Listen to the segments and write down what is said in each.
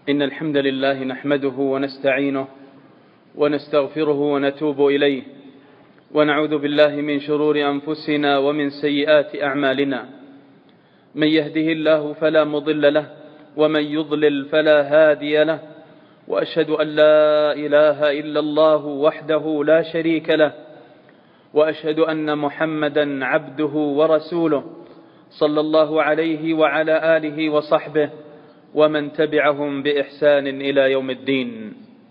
إن الحمد لله نحمده ونستعينه ونستغفره ونتوب إليه، ونعوذ بالله من شرور أنفسنا ومن سيئات أعمالنا. من يهده الله فلا مضل له، ومن يضلل فلا هادي له، وأشهد أن لا إله إلا الله وحده لا شريك له، وأشهد أن محمدا عبده ورسوله صلى الله عليه وعلى آله وصحبه ومن تبعهم بإحسان إلى يوم الدين.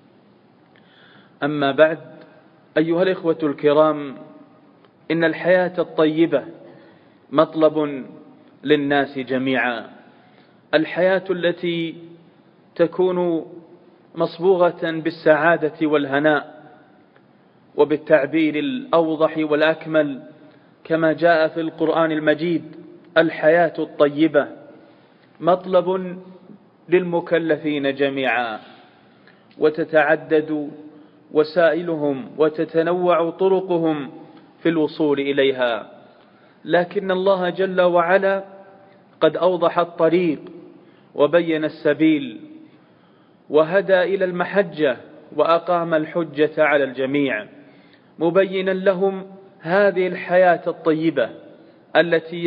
أما بعد، أيها الإخوة الكرام، إن الحياة الطيبة مطلب للناس جميعا، الحياة التي تكون مصبوغة بالسعادة والهناء، وبالتعبير الأوضح والأكمل كما جاء في القرآن المجيد: الحياة الطيبة مطلب للمكلفين جميعا، وتتعدد وسائلهم وتتنوع طرقهم في الوصول إليها، لكن الله جل وعلا قد أوضح الطريق وبين السبيل وهدى إلى المحجة وأقام الحجة على الجميع، مبينا لهم هذه الحياة الطيبة التي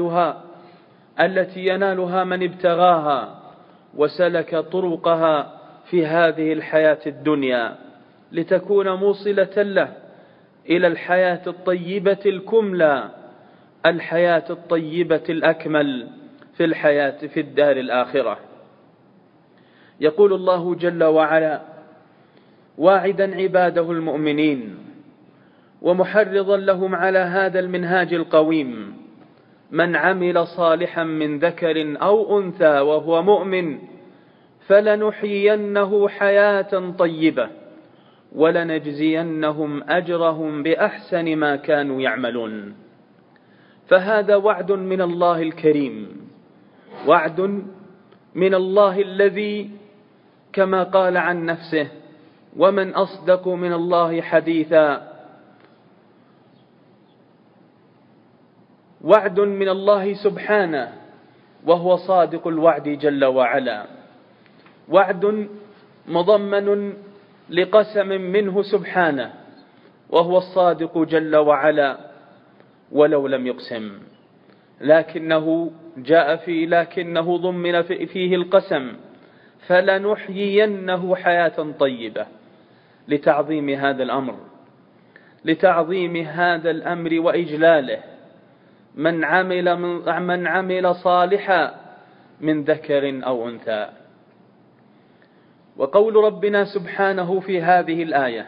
ينالها من ابتغاها وسلك طرقها في هذه الحياة الدنيا، لتكون موصلة له إلى الحياة الطيبة الكملى، الحياة الطيبة الأكمل في الدار الآخرة. يقول الله جل وعلا واعدا عباده المؤمنين ومحرضا لهم على هذا المنهاج القويم: من عمل صالحا من ذكر أو أنثى وهو مؤمن فلنحيينه حياة طيبة ولنجزينهم أجرهم بأحسن ما كانوا يعملون. فهذا وعد من الله الكريم، وعد من الله الذي كما قال عن نفسه: ومن أصدق من الله حديثا. وعد من الله سبحانه وهو صادق الوعد جل وعلا، وعد مضمن لقسم منه سبحانه وهو الصادق جل وعلا ولو لم يقسم، لكنه ضمن فيه القسم: فلنحيينه حياة طيبة، لتعظيم هذا الأمر وإجلاله. من عمل صالحا من ذكر أو أنثى. وقول ربنا سبحانه في هذه الآية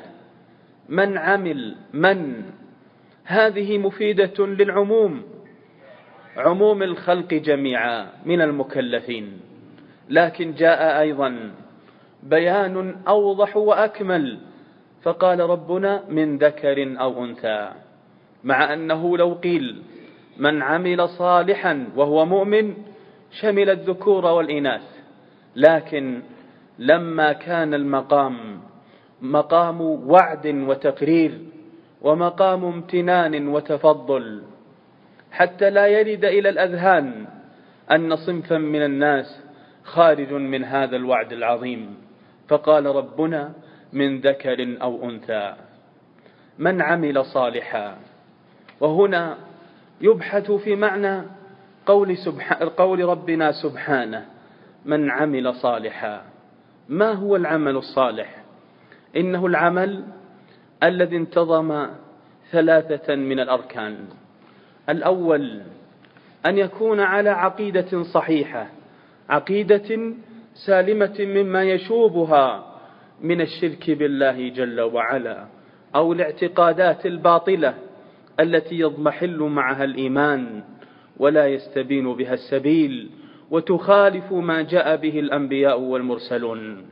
من هذه مفيدة للعموم، عموم الخلق جميعا من المكلفين، لكن جاء أيضا بيان أوضح وأكمل، فقال ربنا: من ذكر أو أنثى، مع أنه لو قيل من عمل صالحا وهو مؤمن شمل الذكور والإناث، لكن لما كان المقام مقام وعد وتقرير ومقام امتنان وتفضل، حتى لا يرد إلى الأذهان أن صنفا من الناس خارج من هذا الوعد العظيم، فقال ربنا: من ذكر أو أنثى، من عمل صالحا. وهنا يبحث في معنى قول ربنا سبحانه: من عمل صالحا. ما هو العمل الصالح؟ إنه العمل الذي انتظم 3 من الأركان. الأول أن يكون على عقيدة صحيحة، عقيدة سالمة مما يشوبها من الشرك بالله جل وعلا أو الاعتقادات الباطلة التي يضمحل معها الإيمان ولا يستبين بها السبيل وتخالف ما جاء به الأنبياء والمرسلون.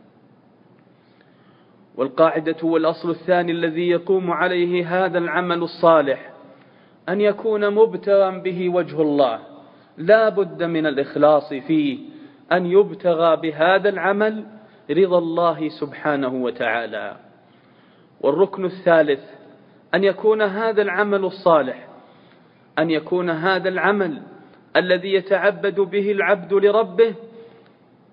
والقاعدة والأصل الثاني الذي يقوم عليه هذا العمل الصالح أن يكون مبتغى به وجه الله، لا بد من الإخلاص فيه، أن يبتغى بهذا العمل رضا الله سبحانه وتعالى. والركن الثالث أن يكون هذا العمل الصالح، أن يكون هذا العمل الذي يتعبد به العبد لربه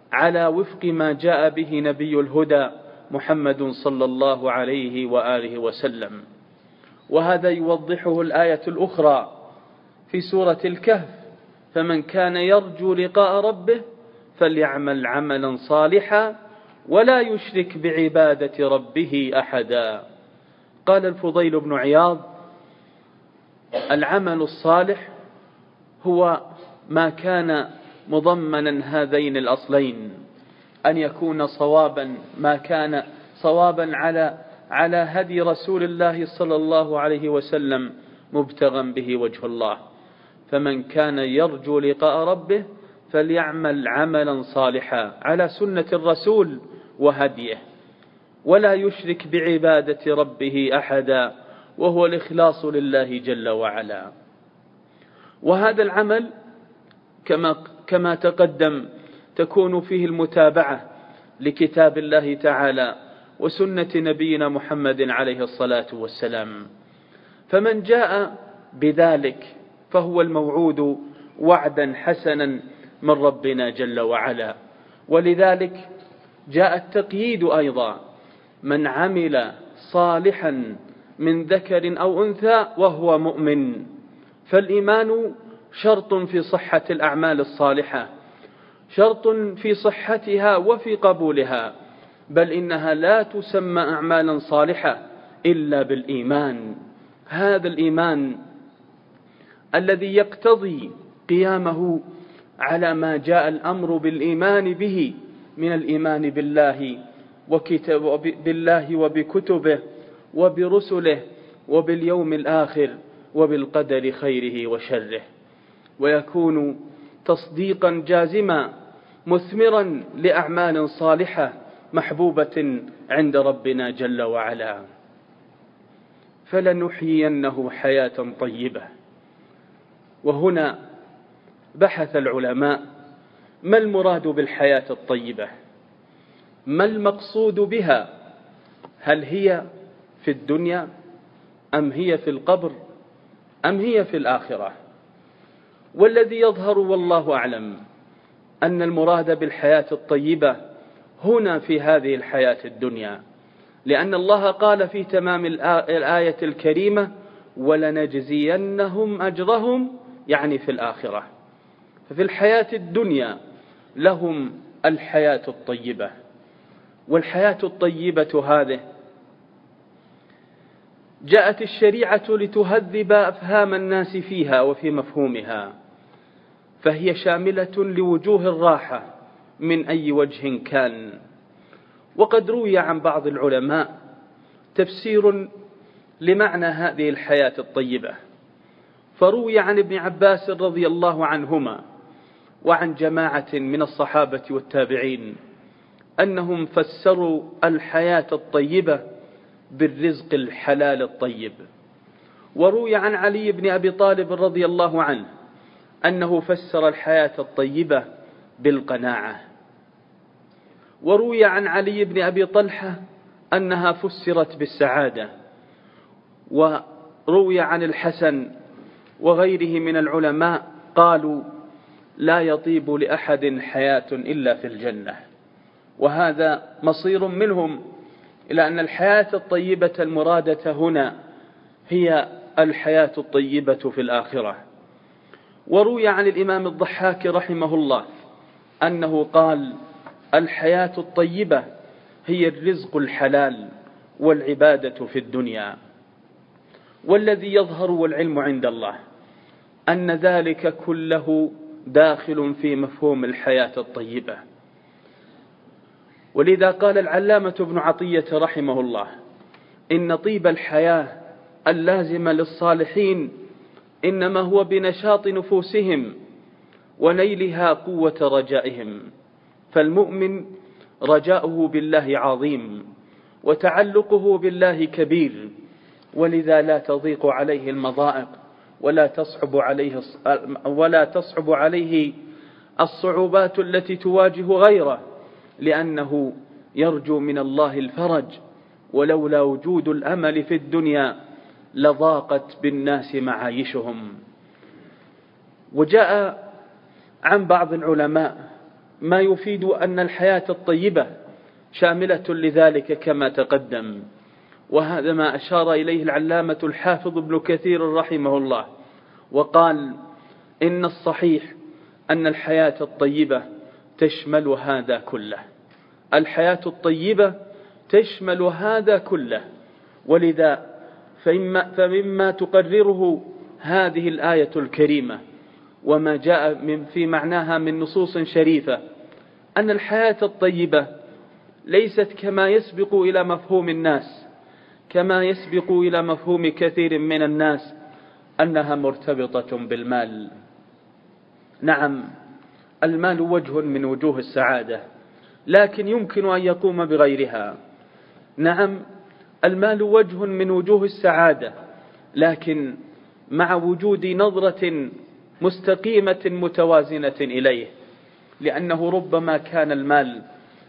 على وفق ما جاء به نبي الهدى محمد صلى الله عليه وآله وسلم. وهذا يوضحه الآية الأخرى في سورة الكهف: فمن كان يرجو لقاء ربه فليعمل عملا صالحا ولا يشرك بعبادة ربه أحدا. قال الفضيل بن عياض: العمل الصالح هو ما كان مضمنا هذين الأصلين، أن يكون صوابا، ما كان صوابا على هدي رسول الله صلى الله عليه وسلم مبتغا به وجه الله. فمن كان يرجو لقاء ربه فليعمل عملا صالحا على سنة الرسول وهديه، ولا يشرك بعبادة ربه أحدا، وهو الإخلاص لله جل وعلا. وهذا العمل كما تقدم تكون فيه المتابعة لكتاب الله تعالى وسنة نبينا محمد عليه الصلاة والسلام. فمن جاء بذلك فهو الموعود وعدا حسنا من ربنا جل وعلا. ولذلك جاء التقييد أيضا: من عمل صالحا من ذكر أو أنثى وهو مؤمن. فالإيمان شرط في صحة الأعمال الصالحة، شرط في صحتها وفي قبولها، بل إنها لا تسمى أعمالا صالحة إلا بالإيمان. هذا الإيمان الذي يقتضي قيامه على ما جاء الأمر بالإيمان به من الإيمان بالله وبكتبه وبرسله وباليوم الآخر وبالقدر خيره وشره، ويكون تصديقا جازما مثمرا لأعمال صالحة محبوبة عند ربنا جل وعلا. فلنحيينه حياة طيبة. وهنا بحث العلماء: ما المراد بالحياة الطيبة؟ ما المقصود بها؟ هل هي في الدنيا أم هي في القبر أم هي في الآخرة؟ والذي يظهر والله أعلم أن المراد بالحياة الطيبة هنا في هذه الحياة الدنيا، لأن الله قال في تمام الآية الكريمة: ولنجزينهم أجرهم، يعني في الآخرة. ففي الحياة الدنيا لهم الحياة الطيبة. والحياة الطيبة هذه جاءت الشريعة لتهذب أفهام الناس فيها وفي مفهومها، فهي شاملة لوجوه الراحة من أي وجه كان. وقد روي عن بعض العلماء تفسير لمعنى هذه الحياة الطيبة، فروي عن ابن عباس رضي الله عنهما وعن جماعة من الصحابة والتابعين أنهم فسروا الحياة الطيبة بالرزق الحلال الطيب. وروي عن علي بن أبي طالب رضي الله عنه أنه فسر الحياة الطيبة بالقناعة. وروي عن علي بن أبي طلحة أنها فسرت بالسعادة. وروي عن الحسن وغيره من العلماء قالوا: لا يطيب لأحد حياة إلا في الجنة. وهذا مصير منهم إلى أن الحياة الطيبة المرادة هنا هي الحياة الطيبة في الآخرة. وروي عن الإمام الضحاك رحمه الله أنه قال: الحياة الطيبة هي الرزق الحلال والعبادة في الدنيا. والذي يظهر والعلم عند الله أن ذلك كله داخل في مفهوم الحياة الطيبة. ولذا قال العلامة ابن عطية رحمه الله: إن طيب الحياة اللازم للصالحين إنما هو بنشاط نفوسهم ونيلها قوة رجائهم. فالمؤمن رجاؤه بالله عظيم وتعلقه بالله كبير، ولذا لا تضيق عليه المضائق ولا تصعب عليه الصعوبات التي تواجه غيره، لأنه يرجو من الله الفرج. ولولا وجود الأمل في الدنيا لضاقت بالناس معايشهم. وجاء عن بعض العلماء ما يفيد أن الحياة الطيبة شاملة لذلك كما تقدم، وهذا ما أشار إليه العلامة الحافظ ابن كثير رحمه الله، وقال إن الصحيح أن الحياة الطيبة تشمل هذا كله. الحياة الطيبة تشمل هذا كله، ولذا فمما تقرره هذه الآية الكريمة وما جاء في معناها من نصوص شريفة أن الحياة الطيبة ليست كما يسبق إلى مفهوم الناس، كما يسبق إلى مفهوم كثير من الناس أنها مرتبطة بالمال. نعم، المال وجه من وجوه السعادة، لكن يمكن أن يقوم بغيرها. نعم، المال وجه من وجوه السعادة، لكن مع وجود نظرة مستقيمة متوازنة إليه، لأنه ربما كان المال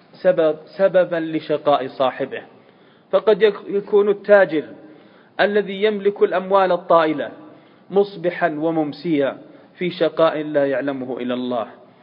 سببا لشقاء صاحبه. فقد يكون التاجر الذي يملك الأموال الطائلة مصبحا وممسيا في شقاء لا يعلمه إلا الله،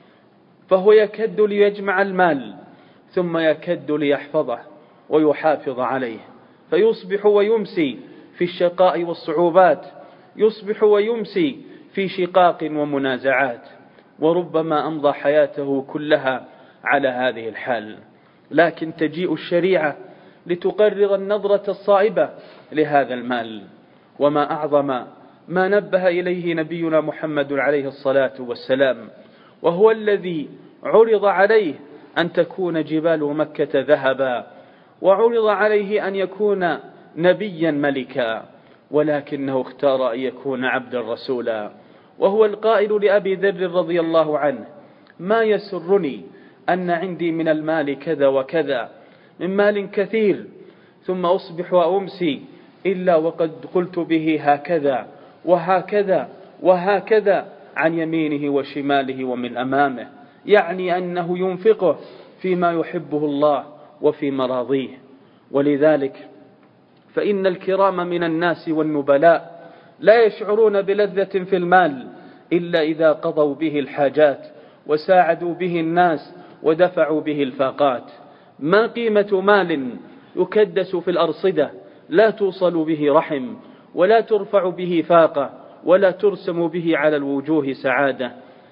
فهو يكد ليجمع المال ثم يكد ليحفظه ويحافظ عليه، فيصبح ويمسي في الشقاء والصعوبات، يصبح ويمسي في شقاق ومنازعات، وربما أمضى حياته كلها على هذه الحال. لكن تجيء الشريعة لتقرر النظرة الصائبة لهذا المال، وما أعظم ما نبه إليه نبينا محمد عليه الصلاة والسلام، وهو الذي عرض عليه أن تكون جبال مكة ذهبا، وعرض عليه أن يكون نبيا ملكا، ولكنه اختار أن يكون عبدا رسولا. وهو القائل لأبي ذر رضي الله عنه: ما يسرني أن عندي من المال كذا وكذا، من مال كثير، ثم أصبح وأمسي إلا وقد قلت به هكذا وهكذا وهكذا عن يمينه وشماله ومن أمامه، يعني أنه ينفقه فيما يحبه الله وفي مراضيه. ولذلك فإن الكرام من الناس والنبلاء لا يشعرون بلذة في المال إلا إذا قضوا به الحاجات وساعدوا به الناس ودفعوا به الفاقات. ما قيمة مال يكدس في الأرصدة لا توصل به رحم، ولا ترفع به فاقة، ولا ترسم به على الوجوه سعادة؟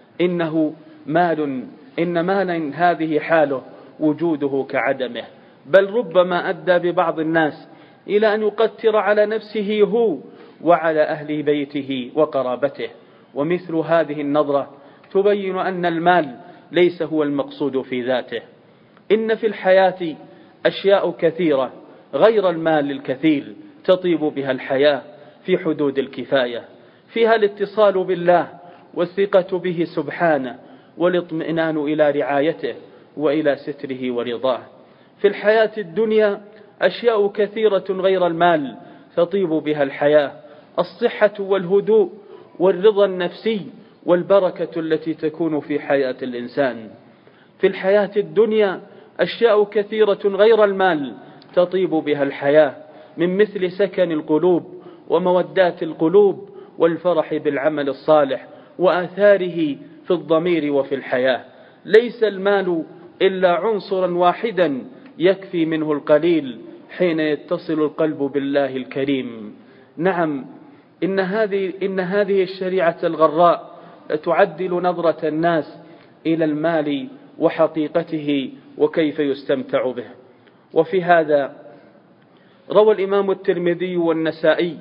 إن مالا هذه حاله وجوده كعدمه، بل ربما أدى ببعض الناس إلى أن يقتر على نفسه هو وعلى أهل بيته وقرابته. ومثل هذه النظرة تبين أن المال ليس هو المقصود في ذاته. إن في الحياة أشياء كثيرة غير المال الكثير تطيب بها الحياة في حدود الكفاية، فيها الاتصال بالله والثقة به سبحانه والاطمئنان إلى رعايته وإلى ستره ورضاه. في الحياة الدنيا أشياء كثيرة غير المال تطيب بها الحياة: الصحة والهدوء والرضا النفسي والبركة التي تكون في حياة الإنسان. في الحياة الدنيا أشياء كثيرة غير المال تطيب بها الحياة، من مثل سكن القلوب ومودات القلوب والفرح بالعمل الصالح وآثاره في الضمير وفي الحياة. ليس المال إلا عنصرا واحدا يكفي منه القليل حين يتصل القلب بالله الكريم. نعم، إن هذه الشريعة الغراء تعدل نظرة الناس إلى المال وحقيقته وكيف يستمتع به. وفي هذا روى الإمام الترمذي والنسائي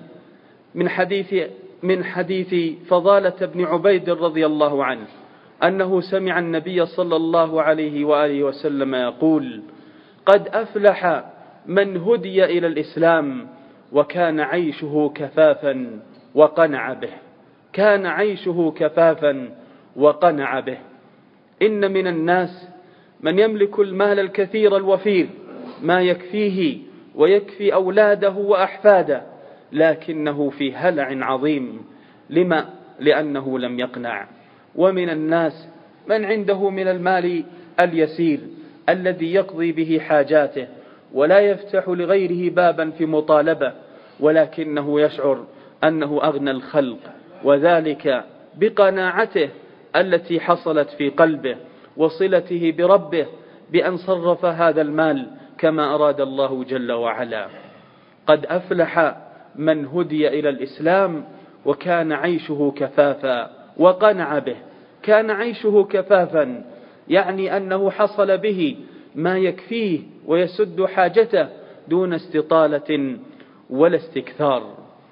من حديث فضالة بن عبيد رضي الله عنه أنه سمع النبي صلى الله عليه وآله وسلم يقول: قد أفلح من هدي إلى الإسلام وكان عيشه كفافا وقنع به. كان عيشه كفافا وقنع به. إن من الناس من يملك المال الكثير الوفير ما يكفيه ويكفي أولاده وأحفاده، لكنه في هلع عظيم. لما؟ لأنه لم يقنع. ومن الناس من عنده من المال اليسير الذي يقضي به حاجاته ولا يفتح لغيره بابا في مطالبة، ولكنه يشعر أنه أغنى الخلق، وذلك بقناعته التي حصلت في قلبه وصلته بربه بأن صرف هذا المال كما أراد الله جل وعلا. قد أفلح من هدي إلى الإسلام وكان عيشه كفافا وقنع به. كان عيشه كفافا يعني أنه حصل به ما يكفيه ويسد حاجته دون استطالة ولا استكثار.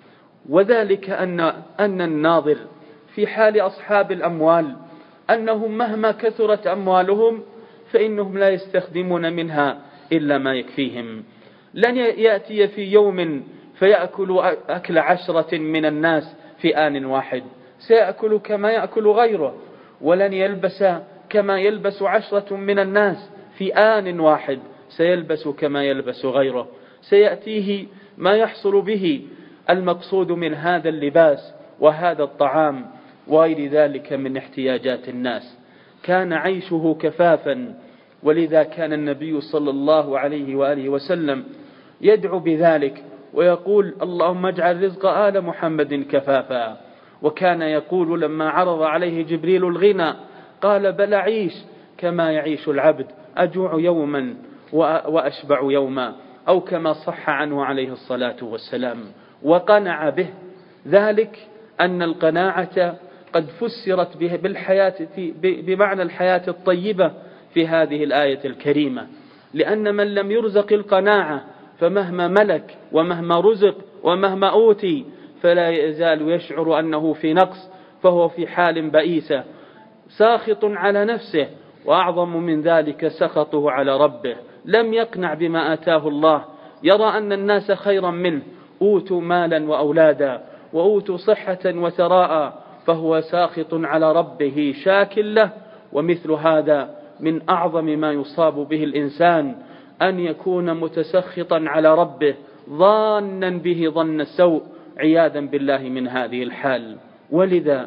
وذلك أن الناظر في حال أصحاب الأموال أنهم مهما كثرت أموالهم فإنهم لا يستخدمون منها إلا ما يكفيهم. لن يأتي في يوم فيأكل أكل 10 من الناس في آن واحد، سيأكل كما يأكل غيره، ولن يلبس كما يلبس 10 من الناس في آن واحد، سيلبس كما يلبس غيره. سيأتيه ما يحصل به المقصود من هذا اللباس وهذا الطعام وغير ذلك من احتياجات الناس. كان عيشه كفافا، ولذا كان النبي صلى الله عليه وآله وسلم يدعو بذلك ويقول: اللهم اجعل رزق آل محمد كفافا. وكان يقول لما عرض عليه جبريل الغنى قال: بل أعيش كما يعيش العبد، أجوع يوما وأشبع يوما، أو كما صح عنه عليه الصلاة والسلام. وقنع به. ذلك أن القناعة قد فسرت بالحياة بمعنى الحياة الطيبة في هذه الآية الكريمة، لأن من لم يرزق القناعة فمهما ملك ومهما رزق ومهما أوتي فلا يزال يشعر أنه في نقص، فهو في حال بئيسة ساخط على نفسه، وأعظم من ذلك سخطه على ربه. لم يقنع بما آتاه الله، يرى أن الناس خيرا منه، أوتوا مالا وأولادا وأوتوا صحة وثراء، فهو ساخط على ربه شاك له. ومثل هذا من أعظم ما يصاب به الإنسان، أن يكون متسخطا على ربه ظانا به ظن السوء، عياذا بالله من هذه الحال. ولذا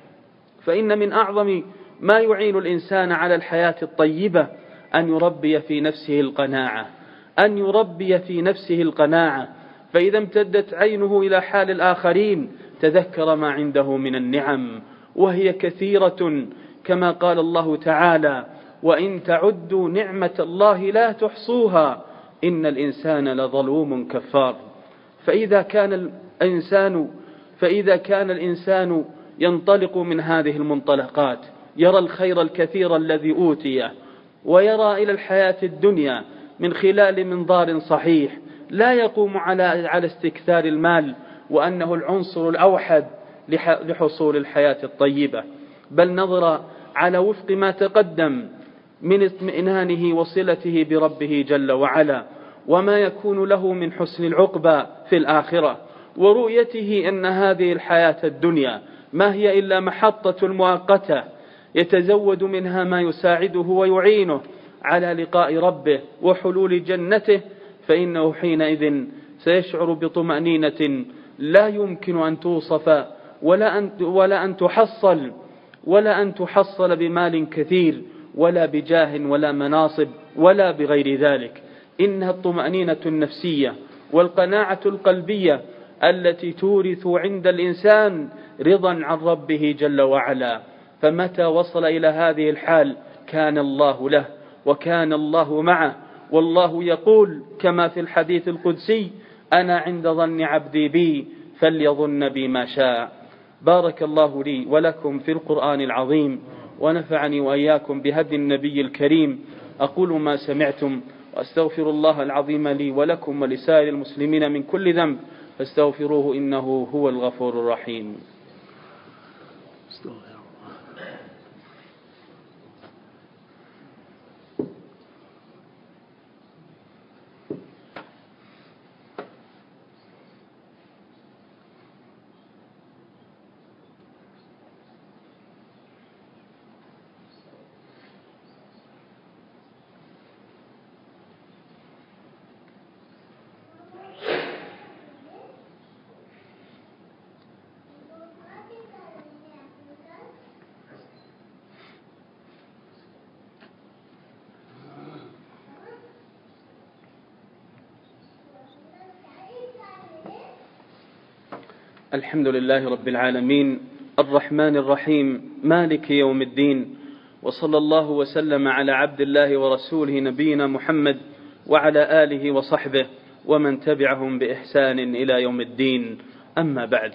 فإن من أعظم ما يعين الإنسان على الحياة الطيبة أن يربي في نفسه القناعة، أن يربي في نفسه القناعة. فإذا امتدت عينه إلى حال الآخرين تذكر ما عنده من النعم، وهي كثيرة كما قال الله تعالى: وإن تعدوا نعمة الله لا تحصوها إن الإنسان لظلوم كفار. فإذا كان الإنسان ينطلق من هذه المنطلقات، يرى الخير الكثير الذي أوتيه، ويرى إلى الحياة الدنيا من خلال منظار صحيح، لا يقوم على استكثار المال وأنه العنصر الأوحد لحصول الحياة الطيبة، بل نظر على وفق ما تقدم من اطمئنانه وصلته بربه جل وعلا، وما يكون له من حسن العقبى في الآخرة، ورؤيته أن هذه الحياة الدنيا ما هي إلا محطة مؤقتة يتزود منها ما يساعده ويعينه على لقاء ربه وحلول جنته، فإنه حينئذ سيشعر بطمأنينة لا يمكن أن توصف ولا أن تحصل بمال كثير ولا بجاه ولا مناصب ولا بغير ذلك. إنها الطمأنينة النفسية والقناعة القلبية التي تورث عند الإنسان رضا عن ربه جل وعلا. فمتى وصل إلى هذه الحال كان الله له وكان الله معه. والله يقول كما في الحديث القدسي: أنا عند ظن عبدي بي فليظن بي ما شاء. بارك الله لي ولكم في القرآن العظيم، ونفعني وإياكم بهدي النبي الكريم. أقول ما سمعتم، وأستغفر الله العظيم لي ولكم ولسائر المسلمين من كل ذنب، فاستغفروه إنه هو الغفور الرحيم. الحمد لله رب العالمين، الرحمن الرحيم، مالك يوم الدين، وصلى الله وسلم على عبد الله ورسوله نبينا محمد وعلى آله وصحبه ومن تبعهم بإحسان إلى يوم الدين. أما بعد،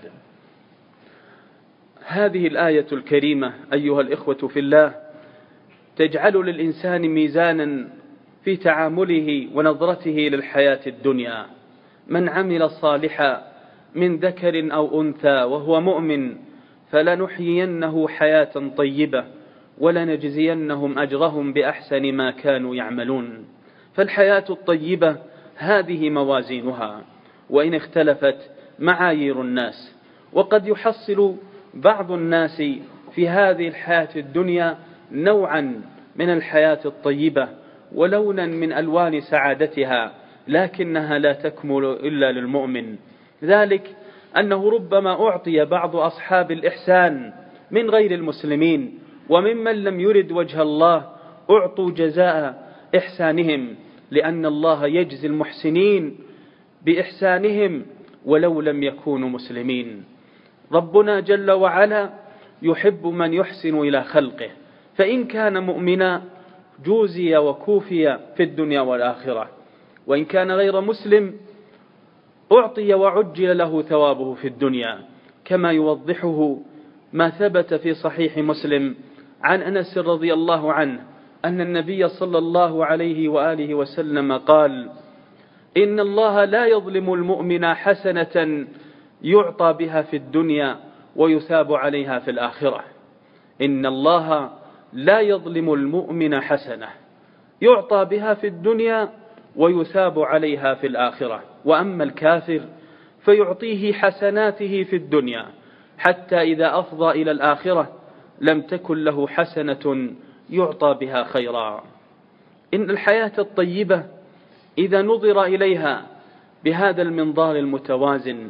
هذه الآية الكريمة أيها الإخوة في الله تجعل للإنسان ميزانا في تعامله ونظرته للحياة الدنيا. من عمل صالحا من ذكر أو أنثى وهو مؤمن فلنحيينه حياة طيبة ولنجزينهم أجرهم بأحسن ما كانوا يعملون. فالحياة الطيبة هذه موازينها، وإن اختلفت معايير الناس. وقد يحصل بعض الناس في هذه الحياة الدنيا نوعا من الحياة الطيبة ولونا من ألوان سعادتها، لكنها لا تكمل إلا للمؤمن. ذلك أنه ربما أعطي بعض أصحاب الإحسان من غير المسلمين وممن لم يرد وجه الله أعطوا جزاء إحسانهم، لأن الله يجزي المحسنين بإحسانهم ولو لم يكونوا مسلمين. ربنا جل وعلا يحب من يحسن إلى خلقه، فإن كان مؤمنا جوزي وكوفي في الدنيا والآخرة، وإن كان غير مسلم أعطي وعجل له ثوابه في الدنيا، كما يوضحه ما ثبت في صحيح مسلم عن أنس رضي الله عنه أن النبي صلى الله عليه وآله وسلم قال: إن الله لا يظلم المؤمن حسنة يعطى بها في الدنيا ويثاب عليها في الآخرة. إن الله لا يظلم المؤمن حسنة يعطى بها في الدنيا ويثاب عليها في الآخرة، وأما الكافر فيعطيه حسناته في الدنيا حتى إذا أفضى إلى الآخرة لم تكن له حسنة يعطى بها خيرا. إن الحياة الطيبة إذا نظر إليها بهذا المنظار المتوازن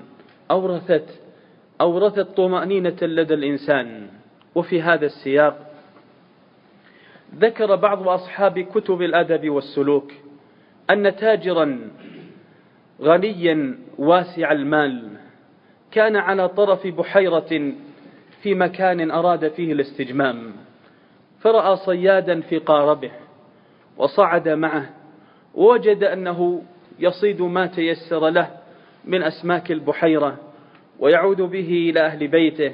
أورثت طمأنينة لدى الإنسان. وفي هذا السياق ذكر بعض أصحاب كتب الأدب والسلوك أن تاجرا غنيا واسع المال كان على طرف بحيرة في مكان أراد فيه الاستجمام، فرأى صيادا في قاربه وصعد معه، ووجد أنه يصيد ما تيسر له من أسماك البحيرة ويعود به إلى أهل بيته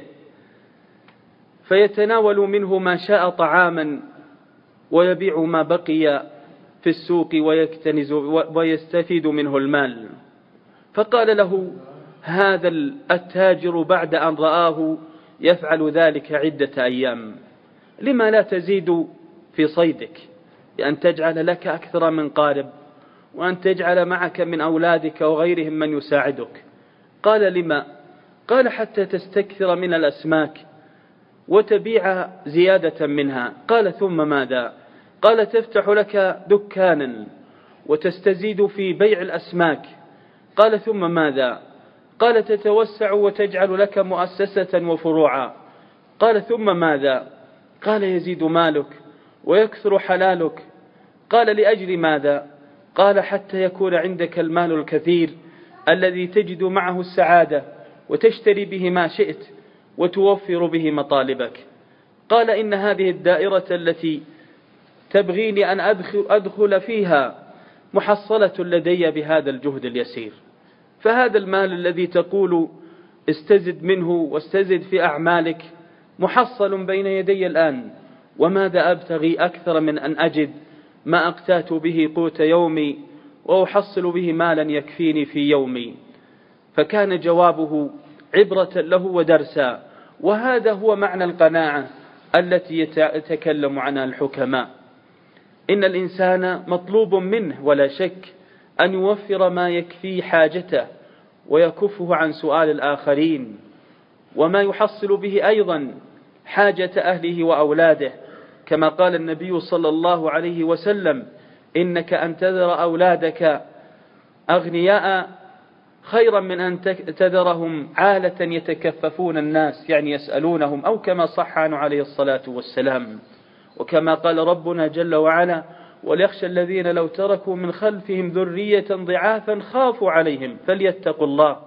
فيتناول منه ما شاء طعاما ويبيع ما بقي في السوق ويكتنز ويستفيد منه المال. فقال له هذا التاجر بعد أن رآه يفعل ذلك عدة أيام: لما لا تزيد في صيدك بأن تجعل لك أكثر من قارب وأن تجعل معك من أولادك وغيرهم من يساعدك؟ قال: لما؟ قال: حتى تستكثر من الأسماك وتبيع زيادة منها. قال: ثم ماذا؟ قال: تفتح لك دكانا وتستزيد في بيع الأسماك. قال: ثم ماذا؟ قال: تتوسع وتجعل لك مؤسسة وفروعا. قال: ثم ماذا؟ قال: يزيد مالك ويكثر حلالك. قال: لأجل ماذا؟ قال: حتى يكون عندك المال الكثير الذي تجد معه السعادة وتشتري به ما شئت وتوفر به مطالبك. قال: إن هذه الدائرة التي تبغيني أن أدخل فيها محصلة لدي بهذا الجهد اليسير. فهذا المال الذي تقول استزد منه واستزد في أعمالك محصل بين يدي الآن، وماذا أبتغي أكثر من أن أجد ما أقتات به قوت يومي وأحصل به مالا يكفيني في يومي؟ فكان جوابه عبرة له ودرسا. وهذا هو معنى القناعة التي يتكلم عنها الحكماء. إن الإنسان مطلوب منه ولا شك أن يوفر ما يكفي حاجته ويكفه عن سؤال الآخرين، وما يحصل به أيضا حاجة أهله وأولاده، كما قال النبي صلى الله عليه وسلم: إنك أن تذر أولادك أغنياء خيرا من أن تذرهم عالة يتكففون الناس، يعني يسألونهم، أو كما صح عنه عليه الصلاة والسلام. وكما قال ربنا جل وعلا: وليخشى الذين لو تركوا من خلفهم ذرية ضعافا خافوا عليهم فليتقوا الله،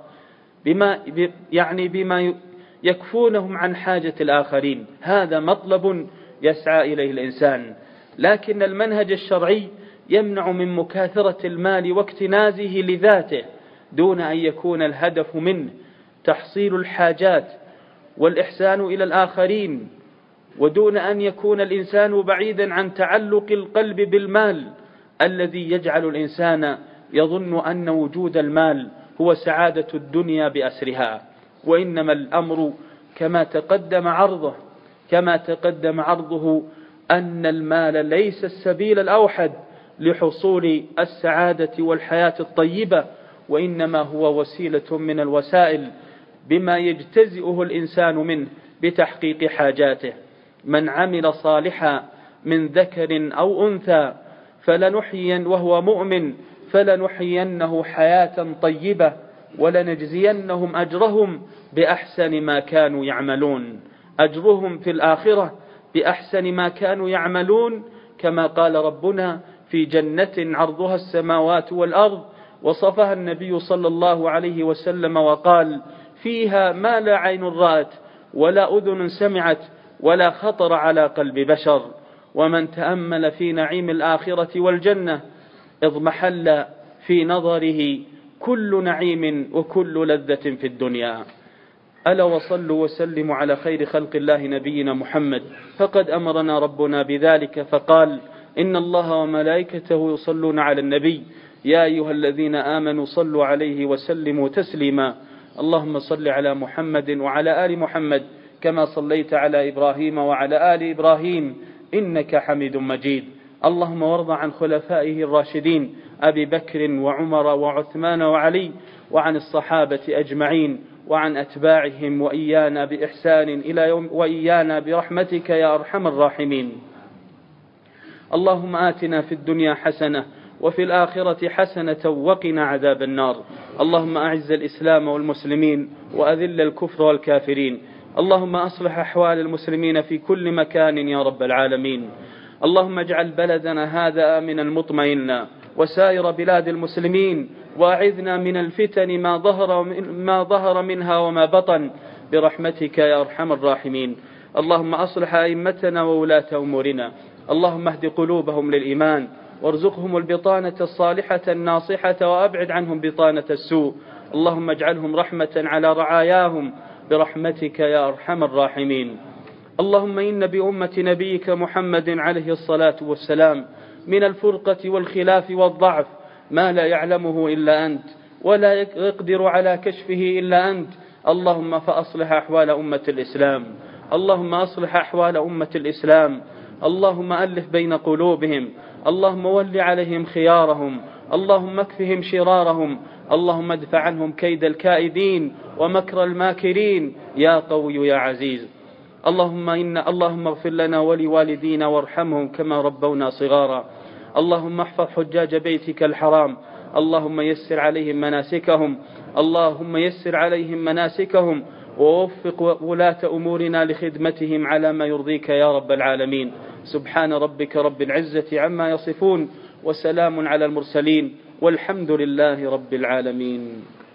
بما يكفونهم عن حاجة الآخرين. هذا مطلب يسعى إليه الإنسان. لكن المنهج الشرعي يمنع من مكاثرة المال واكتنازه لذاته دون أن يكون الهدف منه تحصيل الحاجات والإحسان إلى الآخرين، ودون أن يكون الإنسان بعيدا عن تعلق القلب بالمال الذي يجعل الإنسان يظن أن وجود المال هو سعادة الدنيا بأسرها. وإنما الأمر كما تقدم عرضه أن المال ليس السبيل الأوحد لحصول السعادة والحياة الطيبة، وإنما هو وسيلة من الوسائل بما يجتزئه الإنسان منه بتحقيق حاجاته. من عمل صالحا من ذكر أو أنثى وهو مؤمن فلنحيينه حياة طيبة ولنجزينهم أجرهم بأحسن ما كانوا يعملون. أجرهم في الآخرة بأحسن ما كانوا يعملون، كما قال ربنا في جنة عرضها السماوات والأرض، وصفها النبي صلى الله عليه وسلم وقال: فيها ما لا عين رأت ولا أذن سمعت ولا خطر على قلب بشر. ومن تأمل في نعيم الآخرة والجنة اضمحل في نظره كل نعيم وكل لذة في الدنيا. ألا وصلوا وسلموا على خير خلق الله نبينا محمد، فقد أمرنا ربنا بذلك فقال: إن الله وملائكته يصلون على النبي يا أيها الذين آمنوا صلوا عليه وسلموا تسليما. اللهم صل على محمد وعلى آل محمد كما صليت على إبراهيم وعلى آل إبراهيم إنك حميد مجيد. اللهم وارض عن خلفائه الراشدين أبي بكر وعمر وعثمان وعلي، وعن الصحابة أجمعين، وعن أتباعهم وإيانا بإحسان إلى يوم وإيانا برحمتك يا أرحم الراحمين. اللهم آتنا في الدنيا حسنة وفي الآخرة حسنة وقنا عذاب النار. اللهم أعز الإسلام والمسلمين وأذل الكفر والكافرين. اللهم أصلح أحوال المسلمين في كل مكان يا رب العالمين. اللهم اجعل بلدنا هذا آمنا مطمئنا وسائر بلاد المسلمين، وأعذنا من الفتن ما ظهر منها وما بطن برحمتك يا أرحم الراحمين. اللهم أصلح أئمتنا وولاة أمورنا. اللهم اهد قلوبهم للإيمان وارزقهم البطانة الصالحة الناصحة وأبعد عنهم بطانة السوء. اللهم اجعلهم رحمة على رعاياهم برحمتك يا أرحم الراحمين. اللهم إن بأمة نبيك محمد عليه الصلاة والسلام من الفرقة والخلاف والضعف ما لا يعلمه إلا أنت ولا يقدر على كشفه إلا أنت. اللهم فأصلح أحوال أمة الإسلام. اللهم أصلح أحوال أمة الإسلام. اللهم ألف بين قلوبهم. اللهم ول عليهم خيارهم. اللهم اكفهم شرارهم. اللهم ادفع عنهم كيد الكائدين ومكر الماكرين يا قوي يا عزيز. اللهم اغفر لنا ولوالدينا وارحمهم كما ربونا صغارا. اللهم احفظ حجاج بيتك الحرام. اللهم يسر عليهم مناسكهم ووفق ولاة أمورنا لخدمتهم على ما يرضيك يا رب العالمين. سبحان ربك رب العزة عما يصفون، وسلام على المرسلين، والحمد لله رب العالمين.